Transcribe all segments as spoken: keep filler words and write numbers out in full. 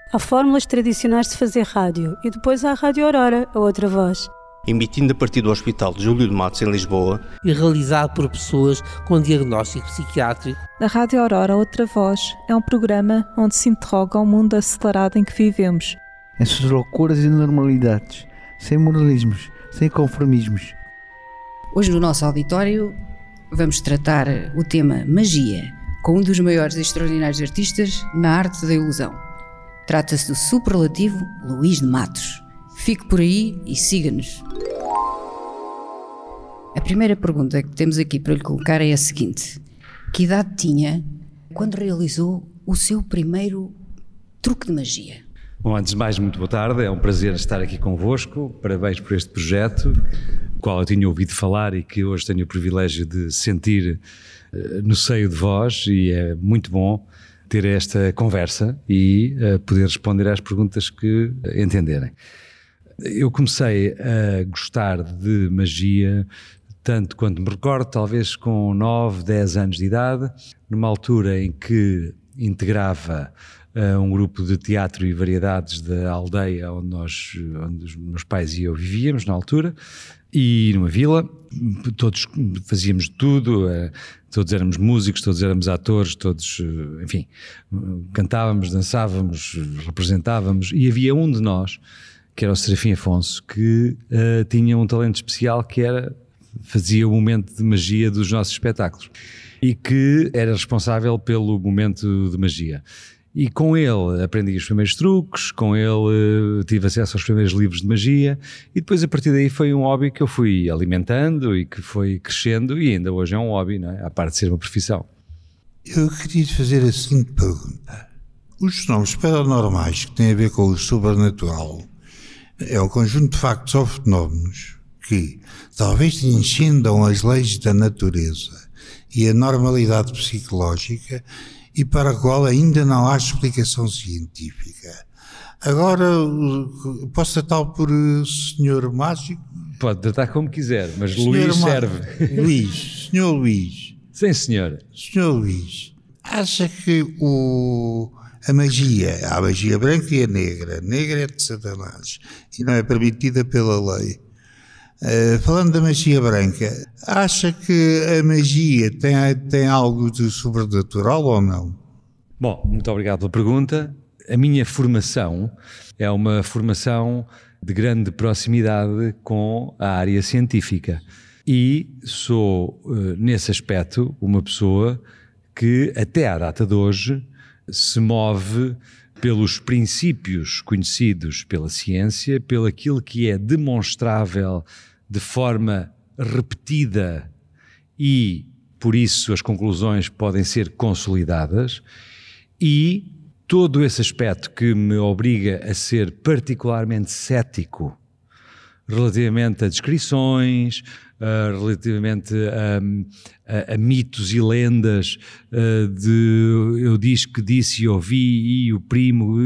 Há fórmulas tradicionais de fazer rádio e depois há a Rádio Aurora, a outra voz. Emitindo a partir do Hospital de Júlio de Matos, em Lisboa. E realizado por pessoas com diagnóstico psiquiátrico. A Rádio Aurora, outra voz, é um programa onde se interroga o mundo acelerado em que vivemos. Em suas loucuras e normalidades, sem moralismos, sem conformismos. Hoje no nosso auditório vamos tratar o tema magia, com um dos maiores e extraordinários artistas na arte da ilusão. Trata-se do superlativo Luís de Matos. Fique por aí e siga-nos. A primeira pergunta que temos aqui para lhe colocar é a seguinte: que idade tinha quando realizou o seu primeiro truque de magia? Bom, antes de mais, muito boa tarde, é um prazer estar aqui convosco, parabéns por este projeto, do qual eu tinha ouvido falar e que hoje tenho o privilégio de sentir uh, no seio de vós, e é muito bom ter esta conversa e uh, poder responder às perguntas que entenderem. Eu comecei a gostar de magia tanto quanto me recordo, talvez com nove, dez anos de idade, numa altura em que integrava uh, um grupo de teatro e variedades da aldeia onde, nós, onde os meus pais e eu vivíamos na altura, e numa vila, todos fazíamos tudo, uh, todos éramos músicos, todos éramos atores, todos, uh, enfim, cantávamos, dançávamos, representávamos, e havia um de nós, que era o Serafim Afonso, que uh, tinha um talento especial, que era, fazia o momento de magia dos nossos espetáculos e que era responsável pelo momento de magia. E com ele aprendi os primeiros truques, com ele uh, tive acesso aos primeiros livros de magia, e depois a partir daí foi um hobby que eu fui alimentando e que foi crescendo, e ainda hoje é um hobby, não é? À parte de ser uma profissão. Eu queria te fazer a seguinte pergunta: os fenómenos paranormais que têm a ver com o sobrenatural é um conjunto de factos ou fenómenos que talvez transcendam as leis da natureza e a normalidade psicológica e para a qual ainda não há explicação científica. Agora, posso tratá-lo por senhor mágico? Pode tratar como quiser, mas senhor Luís Ma- serve. Luís, senhor Luís. Sim, senhor. Senhor Luís, acha que o... a magia, há a magia branca e a negra. A negra é de Satanás e não é permitida pela lei. Uh, falando da magia branca, acha que a magia tem, tem algo de sobrenatural ou não? Bom, muito obrigado pela pergunta. A minha formação é uma formação de grande proximidade com a área científica e sou, uh, nesse aspecto, uma pessoa que até à data de hoje se move pelos princípios conhecidos pela ciência, pelo aquilo que é demonstrável de forma repetida e, por isso, as conclusões podem ser consolidadas, e todo esse aspecto que me obriga a ser particularmente cético relativamente a descrições, uh, relativamente a, a, a mitos e lendas uh, de eu disse que disse e ouvi e o primo,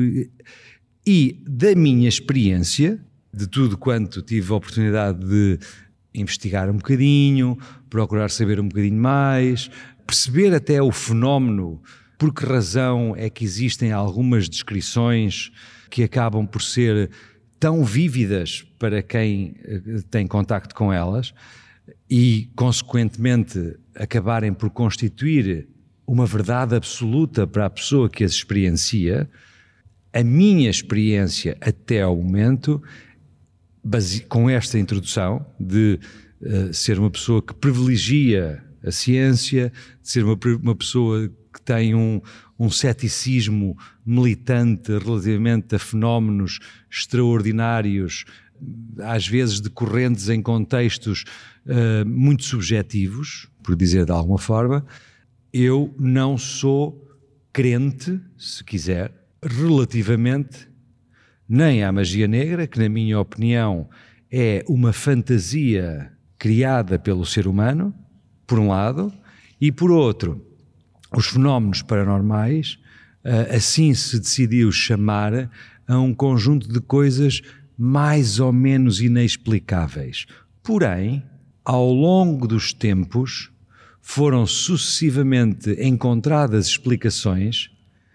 e da minha experiência, de tudo quanto tive a oportunidade de investigar um bocadinho, procurar saber um bocadinho mais, perceber até o fenómeno, por que razão é que existem algumas descrições que acabam por ser tão vívidas para quem tem contacto com elas e, consequentemente, acabarem por constituir uma verdade absoluta para a pessoa que as experiencia. A minha experiência até ao momento, base, com esta introdução de uh, ser uma pessoa que privilegia a ciência, de ser uma, uma pessoa que tem um, um ceticismo militante relativamente a fenómenos extraordinários, às vezes decorrentes em contextos uh, muito subjetivos, por dizer de alguma forma, eu não sou crente, se quiser, relativamente nem à magia negra, que na minha opinião é uma fantasia criada pelo ser humano, por um lado, e por outro, os fenómenos paranormais, assim se decidiu chamar a um conjunto de coisas mais ou menos inexplicáveis. Porém, ao longo dos tempos, foram sucessivamente encontradas explicações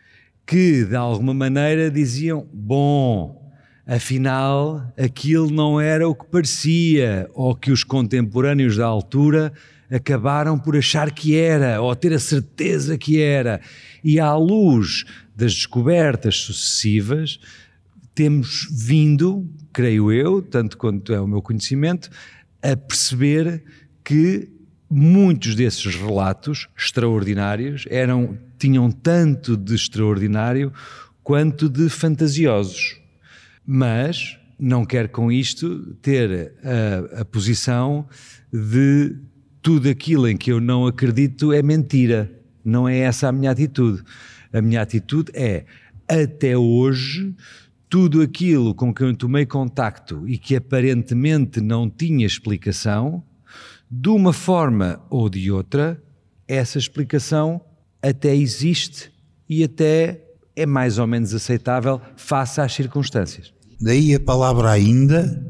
que de alguma maneira diziam, bom, afinal aquilo não era o que parecia, ou que os contemporâneos da altura acabaram por achar que era, ou ter a certeza que era. E à luz das descobertas sucessivas, temos vindo, creio eu, tanto quanto é o meu conhecimento, a perceber que muitos desses relatos extraordinários eram, tinham tanto de extraordinário quanto de fantasiosos. Mas não quero com isto ter a, a posição de tudo aquilo em que eu não acredito é mentira. Não é essa a minha atitude. A minha atitude é, até hoje, tudo aquilo com que eu tomei contacto e que aparentemente não tinha explicação, de uma forma ou de outra, essa explicação até existe e até é mais ou menos aceitável face às circunstâncias. Daí a palavra ainda,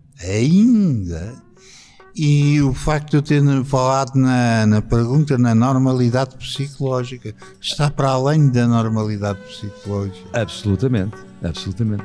ainda, e o facto de eu ter falado na, na pergunta na normalidade psicológica, está para além da normalidade psicológica. Absolutamente, absolutamente.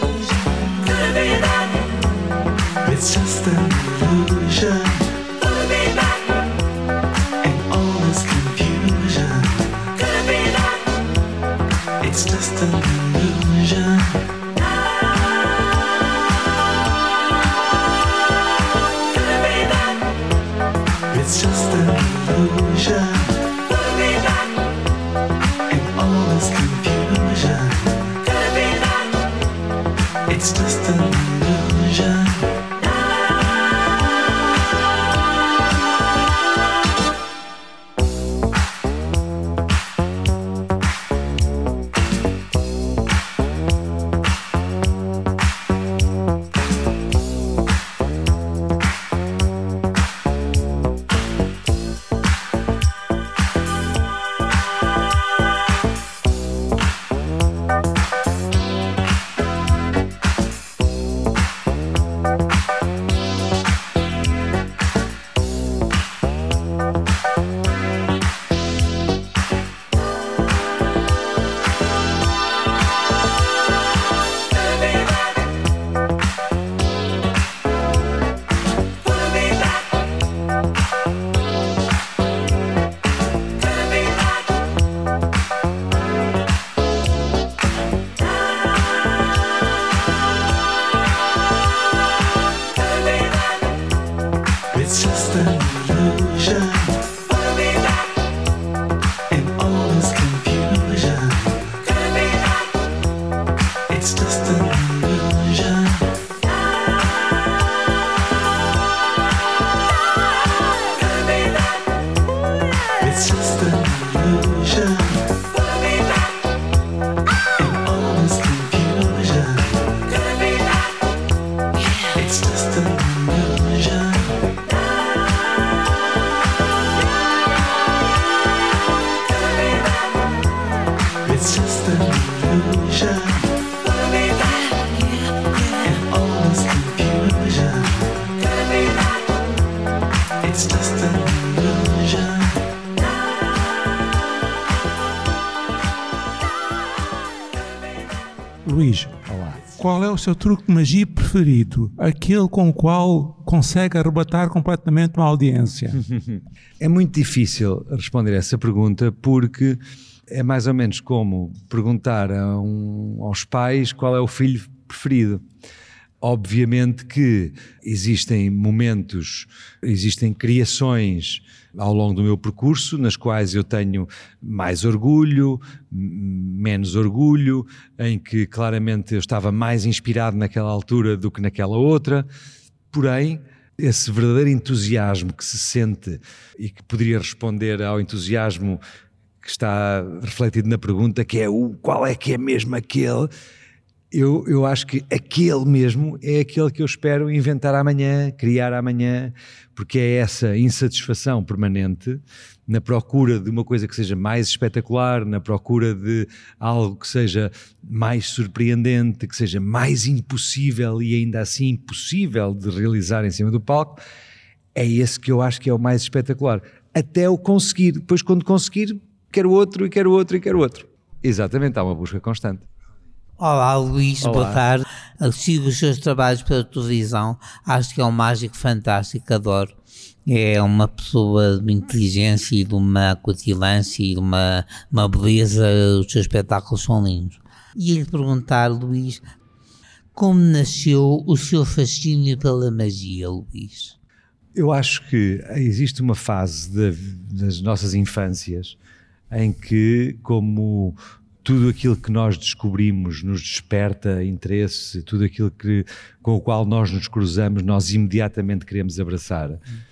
It's just an illusion. Luís, Olá. qual é o seu truque de magia preferido? Aquele com o qual consegue arrebatar completamente uma audiência? É muito difícil responder essa pergunta porque é mais ou menos como perguntar a um, aos pais qual é o filho preferido. Obviamente que existem momentos, existem criações ao longo do meu percurso nas quais eu tenho mais orgulho, menos orgulho, em que claramente eu estava mais inspirado naquela altura do que naquela outra, porém esse verdadeiro entusiasmo que se sente e que poderia responder ao entusiasmo que está refletido na pergunta, que é o qual é que é mesmo aquele, eu, eu acho que aquele mesmo é aquele que eu espero inventar amanhã, criar amanhã, porque é essa insatisfação permanente na procura de uma coisa que seja mais espetacular, na procura de algo que seja mais surpreendente, que seja mais impossível e ainda assim impossível de realizar em cima do palco, é esse que eu acho que é o mais espetacular. Até o conseguir, depois quando conseguir, quero outro e quero outro e quero outro. Exatamente, há uma busca constante. Olá Luís, Olá. Boa tarde. Eu sigo os seus trabalhos pela televisão, acho que é um mágico fantástico, adoro. É uma pessoa de inteligência e de uma acutilância e de uma, uma beleza, os seus espetáculos são lindos. E lhe perguntar, Luís, como nasceu o seu fascínio pela magia, Luís? Eu acho que existe uma fase de, das nossas infâncias em que, como tudo aquilo que nós descobrimos nos desperta interesse, tudo aquilo que, com o qual nós nos cruzamos, nós imediatamente queremos abraçar.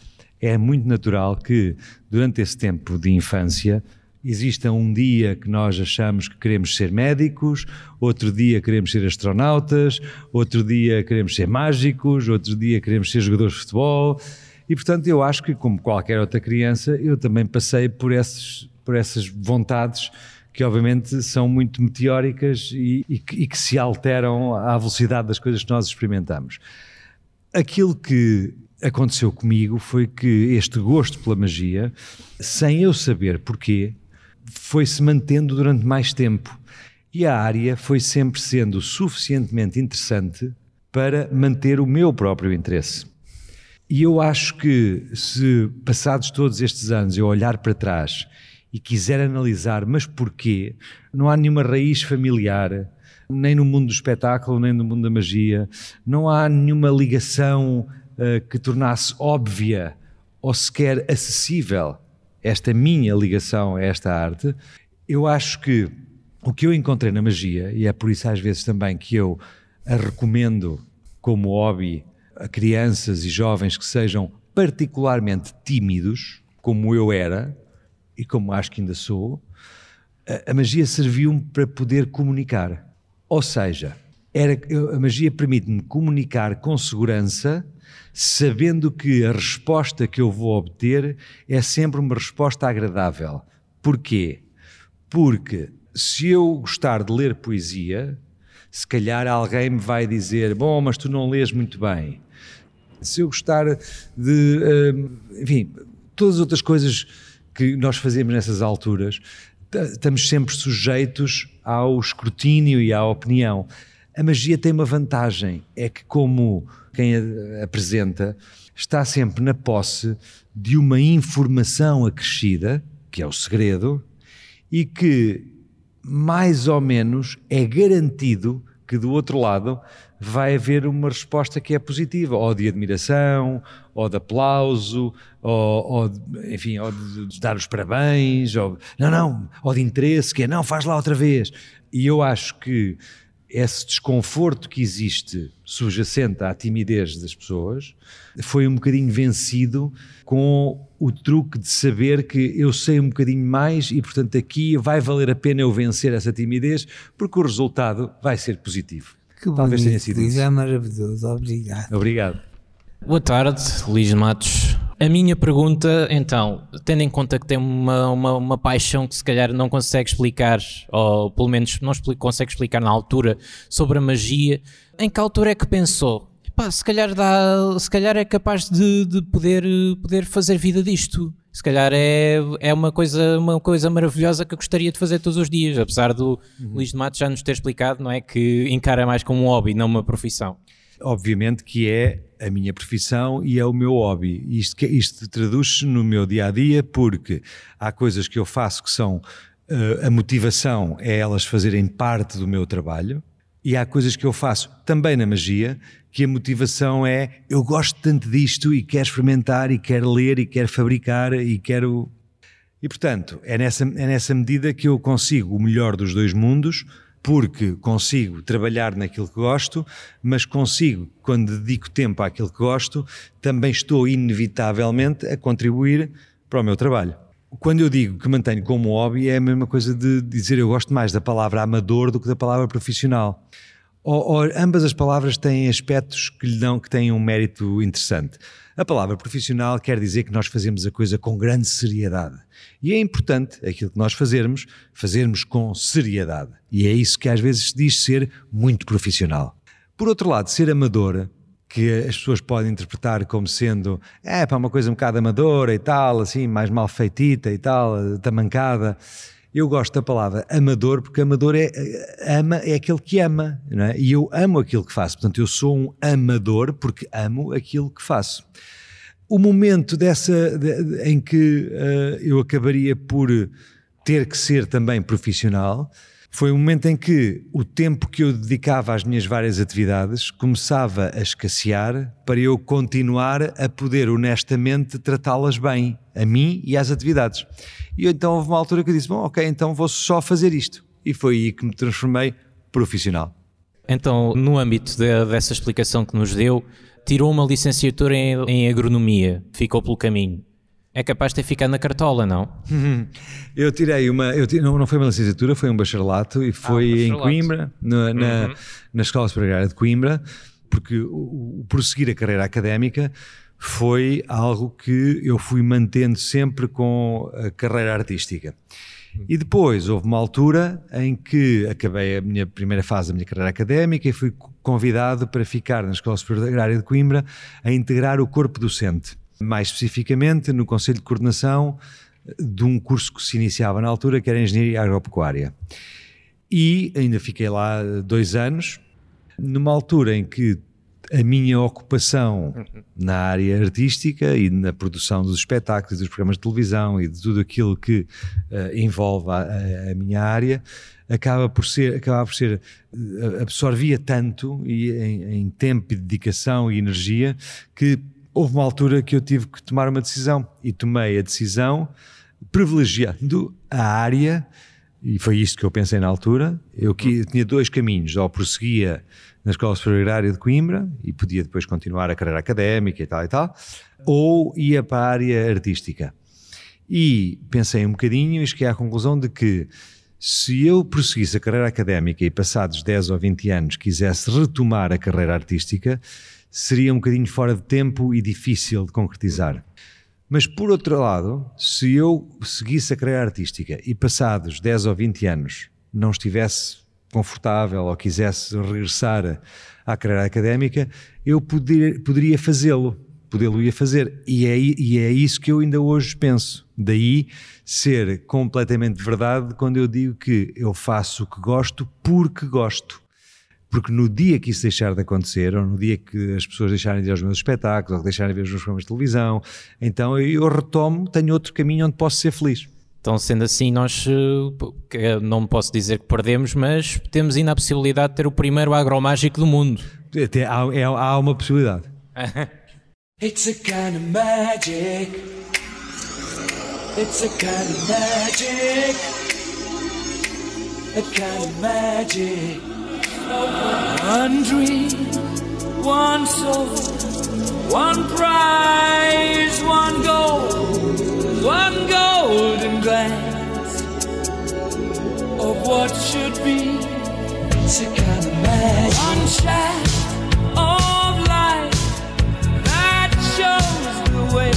É muito natural que, durante esse tempo de infância, exista um dia que nós achamos que queremos ser médicos, outro dia queremos ser astronautas, outro dia queremos ser mágicos, outro dia queremos ser jogadores de futebol. E, portanto, eu acho que, como qualquer outra criança, eu também passei por, esses, por essas vontades que obviamente são muito meteóricas e, e, que, e que se alteram à velocidade das coisas que nós experimentamos. Aquilo que aconteceu comigo foi que este gosto pela magia, sem eu saber porquê, foi-se mantendo durante mais tempo e a área foi sempre sendo suficientemente interessante para manter o meu próprio interesse. E eu acho que se passados todos estes anos eu olhar para trás e quiser analisar, mas porquê? Não há nenhuma raiz familiar, nem no mundo do espetáculo, nem no mundo da magia, não há nenhuma ligação uh, que tornasse óbvia ou sequer acessível esta minha ligação a esta arte. Eu acho que o que eu encontrei na magia, e é por isso às vezes também que eu a recomendo como hobby a crianças e jovens que sejam particularmente tímidos, como eu era, e como acho que ainda sou, a, a magia serviu-me para poder comunicar. Ou seja, era, a magia permite-me comunicar com segurança, sabendo que a resposta que eu vou obter é sempre uma resposta agradável. Porquê? Porque se eu gostar de ler poesia, se calhar alguém me vai dizer, bom, mas tu não lês muito bem. Se eu gostar de, enfim, todas as outras coisas que nós fazemos nessas alturas, estamos sempre sujeitos ao escrutínio e à opinião. A magia tem uma vantagem, é que como quem a apresenta está sempre na posse de uma informação acrescida, que é o segredo, e que mais ou menos é garantido que do outro lado vai haver uma resposta que é positiva, ou de admiração, ou de aplauso, ou, ou de, enfim, ou de, de dar os parabéns, ou, não, não, ou de interesse, que é, não, faz lá outra vez. E eu acho que esse desconforto que existe subjacente à timidez das pessoas foi um bocadinho vencido com o truque de saber que eu sei um bocadinho mais e, portanto, aqui vai valer a pena eu vencer essa timidez porque o resultado vai ser positivo. Que Talvez bonito, tenha sido isso. é maravilhoso, obrigado. Obrigado. Boa tarde, Luís Matos. A minha pergunta, então, tendo em conta que tem uma, uma, uma paixão que se calhar não consegue explicar, ou pelo menos não explica, consegue explicar na altura, sobre a magia, em que altura é que pensou? Epá, se calhar, dá, se calhar é capaz de, de poder, poder fazer vida disto. se calhar é, é uma, coisa, uma coisa maravilhosa que eu gostaria de fazer todos os dias, apesar do uhum. Luís de Matos já nos ter explicado, não é, que encara mais como um hobby, não uma profissão. Obviamente que é a minha profissão e é o meu hobby. Isto, isto traduz-se no meu dia-a-dia, porque há coisas que eu faço que são, uh, a motivação é elas fazerem parte do meu trabalho, e há coisas que eu faço também na magia, que a motivação é, eu gosto tanto disto e quero experimentar e quero ler e quero fabricar e quero... E portanto, é nessa, é nessa medida que eu consigo o melhor dos dois mundos, porque consigo trabalhar naquilo que gosto, mas consigo, quando dedico tempo àquilo que gosto, também estou inevitavelmente a contribuir para o meu trabalho. Quando eu digo que mantenho como hobby, é a mesma coisa de dizer eu gosto mais da palavra amador do que da palavra profissional. Ou, ou, ambas as palavras têm aspectos que lhe dão, que têm um mérito interessante. A palavra profissional quer dizer que nós fazemos a coisa com grande seriedade. E é importante aquilo que nós fazermos, fazermos com seriedade. E é isso que às vezes se diz ser muito profissional. Por outro lado, ser amador, que as pessoas podem interpretar como sendo é para uma coisa um bocado amadora e tal, assim, mais mal feitita e tal, tamancada. Eu gosto da palavra amador porque amador é, ama, é aquele que ama, não é? E eu amo aquilo que faço, portanto eu sou um amador porque amo aquilo que faço. O momento dessa, de, de, em que uh, eu acabaria por ter que ser também profissional foi o momento em que o tempo que eu dedicava às minhas várias atividades começava a escassear para eu continuar a poder honestamente tratá-las bem, a mim e às atividades. E então houve uma altura que eu disse, bom, ok, então vou só fazer isto. E foi aí que me transformei profissional. Então, no âmbito de, dessa explicação que nos deu, tirou uma licenciatura em, em agronomia, ficou pelo caminho. É capaz de ter ficado na cartola, não? Eu tirei uma, eu tirei, não, não foi uma licenciatura, foi um bacharelato e foi ah, um bacharelato. Em Coimbra, na, na, uhum. na Escola Superior de Coimbra, porque o, o prosseguir a carreira académica foi algo que eu fui mantendo sempre com a carreira artística. E depois houve uma altura em que acabei a minha primeira fase da minha carreira académica e fui convidado para ficar na Escola Superior Agrária de Coimbra a integrar o corpo docente. Mais especificamente no Conselho de Coordenação de um curso que se iniciava na altura, que era Engenharia Agropecuária. E ainda fiquei lá dois anos, numa altura em que a minha ocupação na área artística e na produção dos espetáculos, dos programas de televisão e de tudo aquilo que uh, envolve a, a minha área, acaba por ser, acaba por ser, absorvia tanto e em, em tempo e dedicação e energia que houve uma altura que eu tive que tomar uma decisão e tomei a decisão privilegiando a área, e foi isto que eu pensei na altura. Eu, que, eu tinha dois caminhos, ou prosseguia na Escola Superior Agrária de Coimbra e podia depois continuar a carreira académica e tal e tal, ou ia para a área artística. E pensei um bocadinho e cheguei à conclusão de que se eu prosseguisse a carreira académica e passados dez ou vinte anos quisesse retomar a carreira artística, seria um bocadinho fora de tempo e difícil de concretizar. Mas por outro lado, se eu seguisse a carreira artística e passados dez ou vinte anos não estivesse confortável ou quisesse regressar à carreira académica, eu poder, poderia fazê-lo, podê-lo ia fazer. E é, e é isso que eu ainda hoje penso. Daí ser completamente verdade quando eu digo que eu faço o que gosto porque gosto. Porque no dia que isso deixar de acontecer, ou no dia que as pessoas deixarem de ir aos meus espetáculos, ou deixarem de ver os meus programas de televisão, então eu retomo, tenho outro caminho onde posso ser feliz. Então, sendo assim, nós, não posso dizer que perdemos, mas temos ainda a possibilidade de ter o primeiro agromágico do mundo. Até há, é, há uma possibilidade. It's a kind of magic. It's a kind of magic. A kind of magic. One dream, one soul, one prize, one goal, one golden glance of what should be. It's a kind of magic. One shaft of light that shows the way.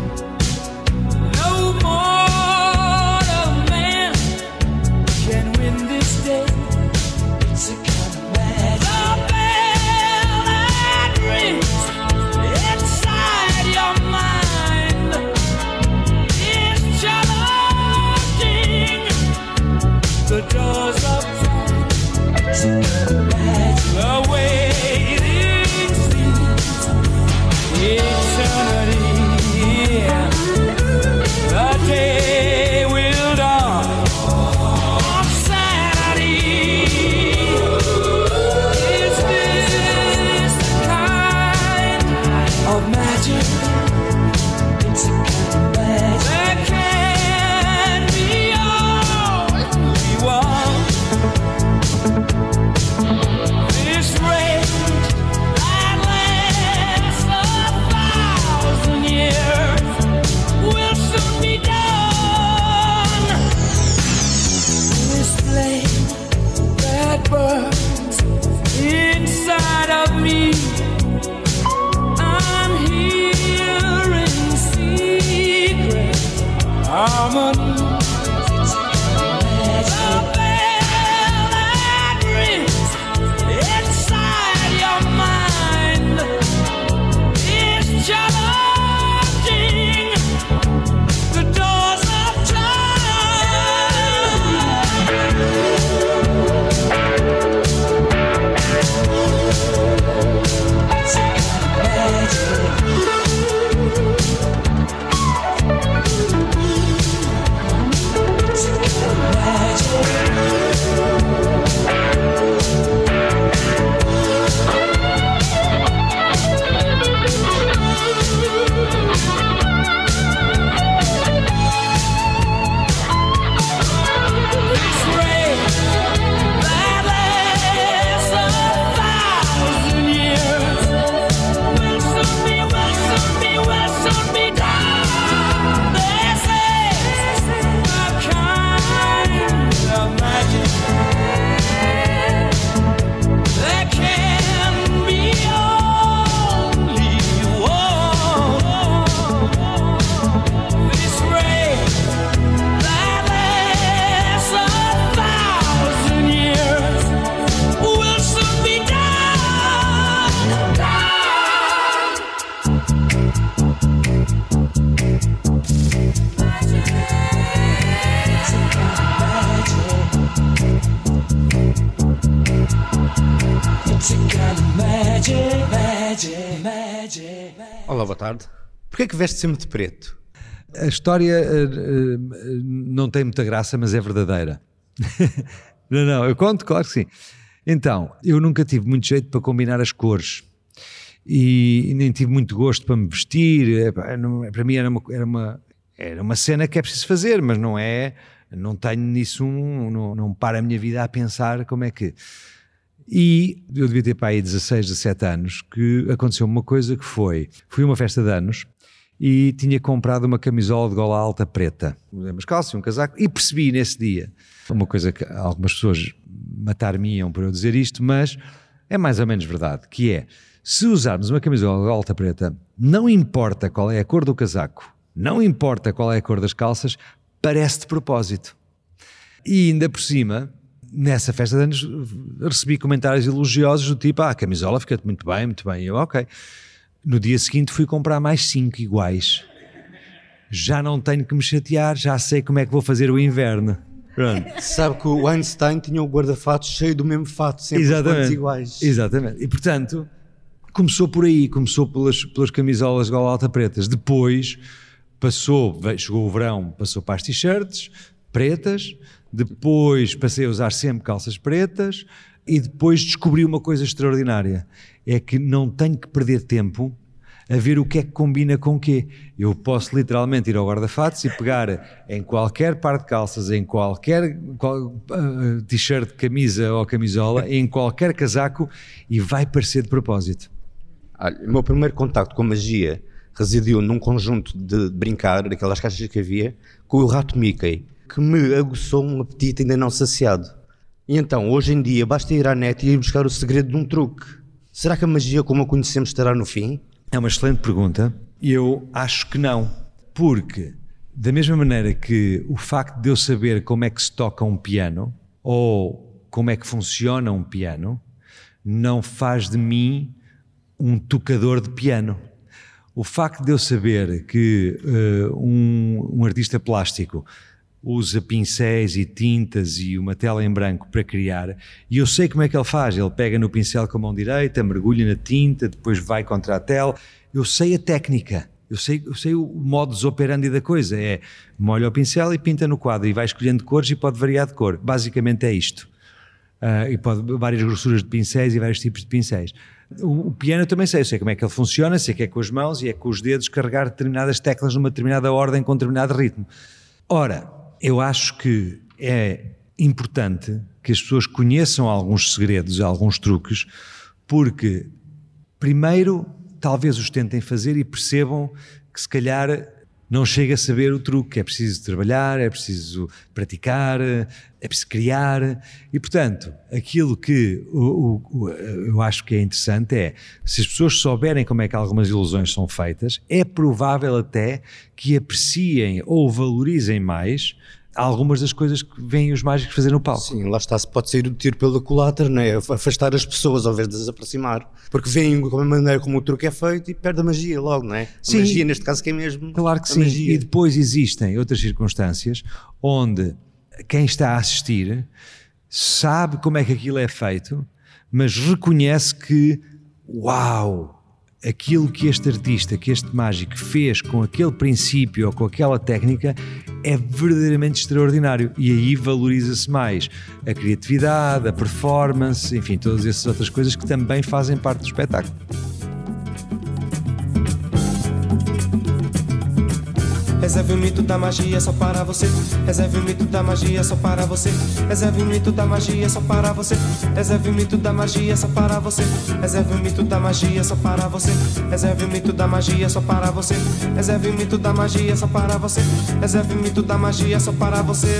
No mortal man can win this day. It's a kind of magic. The bell that rings inside your mind of magic. It's a kind of magic that can be all we want. This rain that lasts a thousand years will soon be done. This flame that burns inside of me, I'm hearing secret harmony. The bell that rings inside your mind is challenging the doors of Olá, boa tarde. Porquê é que veste sempre de preto? A história uh, uh, não tem muita graça, mas é verdadeira. Não, não, eu conto, claro que sim. Então, eu nunca tive muito jeito para combinar as cores e, e nem tive muito gosto para me vestir. Para mim era uma, era, uma, era uma cena que é preciso fazer, mas não é, não tenho nisso um, não, não paro a minha vida a pensar como é que... E eu devia ter para aí dezasseis, dezassete anos, que aconteceu uma coisa que foi, fui a uma festa de anos e tinha comprado uma camisola de gola alta preta, umas calças e um casaco, e percebi nesse dia, uma coisa que algumas pessoas matar-me-iam por eu dizer isto, mas é mais ou menos verdade, que é, se usarmos uma camisola de gola alta preta, não importa qual é a cor do casaco, não importa qual é a cor das calças, parece de propósito. E ainda por cima... Nessa festa de anos recebi comentários elogiosos do tipo, ah, a camisola fica-te muito bem, muito bem, e eu, ok. No dia seguinte fui comprar mais cinco iguais. Já não tenho que me chatear, já sei como é que vou fazer o inverno. Pronto. Sabe que o Einstein tinha o guarda-fato cheio do mesmo fato, sempre Exatamente. iguais. Exatamente, e portanto começou por aí, começou pelas, pelas camisolas de gola alta pretas, depois passou, chegou o verão, passou para as t-shirts pretas, depois passei a usar sempre calças pretas e depois descobri uma coisa extraordinária, é que não tenho que perder tempo a ver o que é que combina com o quê. Eu posso literalmente ir ao guarda-fatos e pegar em qualquer par de calças, em qualquer qual, uh, t-shirt, camisa ou camisola, em qualquer casaco e vai parecer de propósito. Olha, o meu primeiro contacto com a magia residiu num conjunto de brincar, daquelas caixas que havia, com o rato Mickey, que me aguçou um apetite ainda não saciado. E então, hoje em dia, basta ir à net e ir buscar o segredo de um truque. Será que a magia como a conhecemos estará no fim? É uma excelente pergunta. Eu acho que não. Porque, da mesma maneira que o facto de eu saber como é que se toca um piano, ou como é que funciona um piano, não faz de mim um tocador de piano. O facto de eu saber que uh, um, um artista plástico usa pincéis e tintas e uma tela em branco para criar, e eu sei como é que ele faz, ele pega no pincel com a mão direita, mergulha na tinta, depois vai contra a tela, eu sei a técnica, eu sei, eu sei o modus operandi da coisa, é molha o pincel e pinta no quadro e vai escolhendo cores e pode variar de cor, basicamente é isto. Uh, e pode várias grossuras de pincéis e vários tipos de pincéis. O, o piano eu também sei, eu sei como é que ele funciona, sei que é com as mãos e é com os dedos carregar determinadas teclas numa determinada ordem com determinado ritmo. Ora, eu acho que é importante que as pessoas conheçam alguns segredos, alguns truques, porque primeiro talvez os tentem fazer e percebam que se calhar não chega a saber o truque, é preciso trabalhar, é preciso praticar, é preciso criar e, portanto, aquilo que o, o, eu acho que é interessante é, se as pessoas souberem como é que algumas ilusões são feitas, é provável até que apreciem ou valorizem mais algumas das coisas que vêm os mágicos fazer no palco. Sim, lá está, se pode sair do tiro pela culatra, não é? Afastar as pessoas ao invés de as aproximar, porque veem a maneira como o truque é feito e perde a magia logo, não é? A sim, magia neste caso que é mesmo claro que a sim, magia. E depois existem outras circunstâncias onde quem está a assistir sabe como é que aquilo é feito, mas reconhece que, uau, aquilo que este artista, que este mágico fez com aquele princípio ou com aquela técnica é verdadeiramente extraordinário, e aí valoriza-se mais a criatividade, a performance, enfim, todas essas outras coisas que também fazem parte do espetáculo. Reserve o mito da magia só para você. Reserve o mito da magia só para você. Reserve o mito da magia só para você. Reserve o mito da magia só para você. Reserve o mito da magia só para você. Reserve o mito da magia só para você. Reserve o mito da magia só para você. Reserve o mito da magia só para você.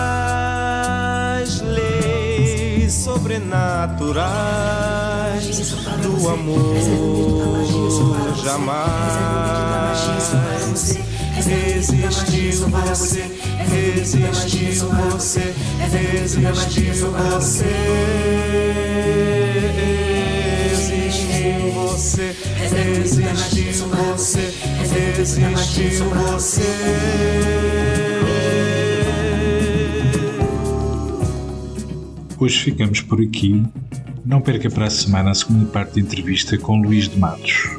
Das leis sobrenaturais do amor jamais resistiu você, resistiu você, resistiu você, resistiu você, resistiu você, resistiu você. Hoje ficamos por aqui. Não perca para a semana a segunda parte da entrevista com Luís de Matos.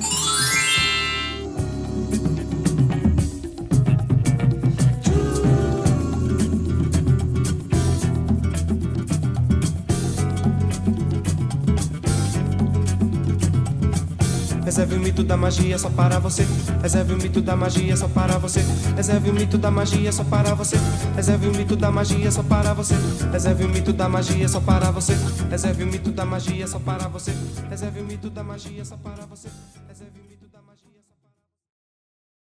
Reserve o mito da magia só para você. Reserve o mito da magia só para você. Reserve o mito da magia só para você. Reserve o mito da magia só para você. Reserve o mito da magia só para você. Reserve o mito da magia só para você. Reserve o mito da magia só para você. Reserve